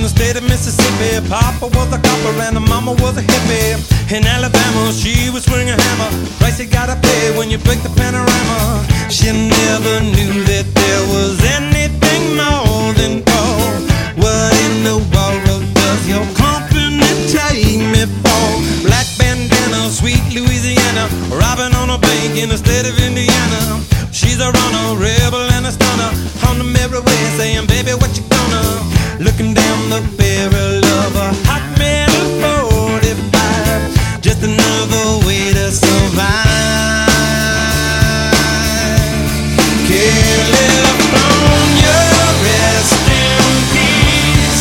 the state of Mississippi. Papa was a copper and the mama was a hippie. In Alabama, she was swinging a hammer. Price you gotta pay when you break the panorama. She never knew that there was anything more than gold. What in the world does your company take me for? Black bandana, sweet Louisiana, robbing on a bank in the state of Indiana. She's a runner, rebel and a stunner, on the merry way saying, baby, what you gonna? Looking down the barrel of a hot metal 45, just another way to survive. California, rest in peace.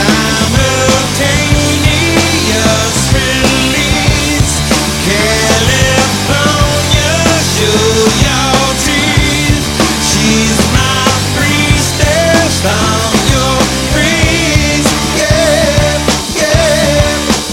Simultaneous release. California, show your teeth. She's my priestess. I'm your priest. Yeah, yeah.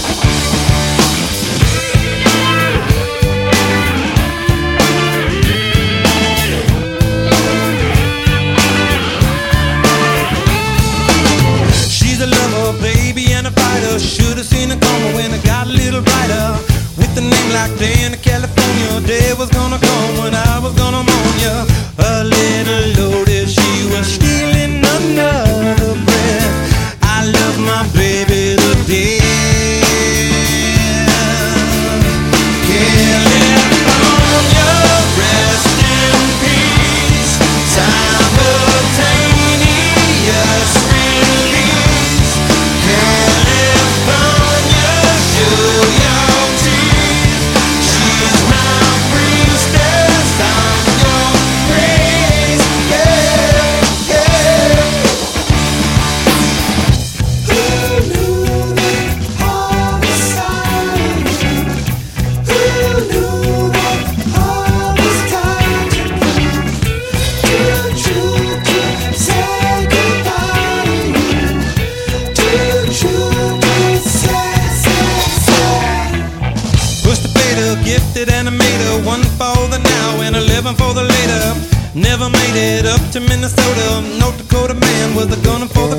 She's a lover, baby, and a fighter. Should've seen it coming when it got a little brighter. With a name like Day in California, day was gonna come when I was gonna mourn ya. A little loaded, she was stealing another breath. I love my baby to death. California, rest in peace. Simultaneous release. California, show your teeth. She's my priestess. I'm your priest. Yeah, yeah. Who knew that all was silent? Who knew that all was time to prove? Too true to say goodbye. Too true to say. Push the fader, gifted animator, one for the now and 11 for the later. Never made it up to Minnesota. North Dakota man was a gunner for the